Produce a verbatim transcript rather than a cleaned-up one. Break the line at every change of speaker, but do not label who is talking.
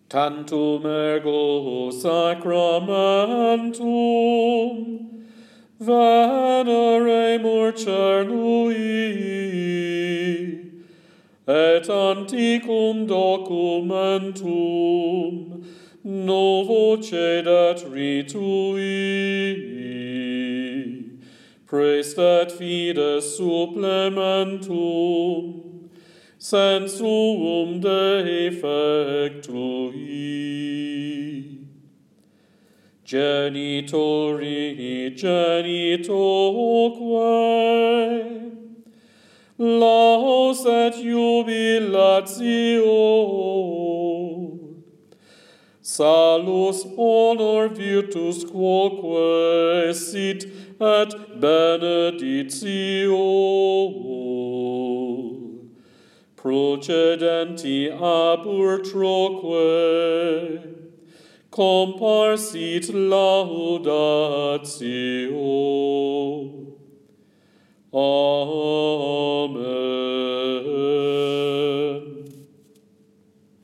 Tantum ergo sacramentum veneremur cernui, et antiquum documentum novo cedat ritui, praestet fides supplementum, sensuum defectui. Genitori genitoque, laus et jubilatio, salus honor virtus quoque sit et beneditio, procedenti ab utroque, comparsit laudatio. Amen.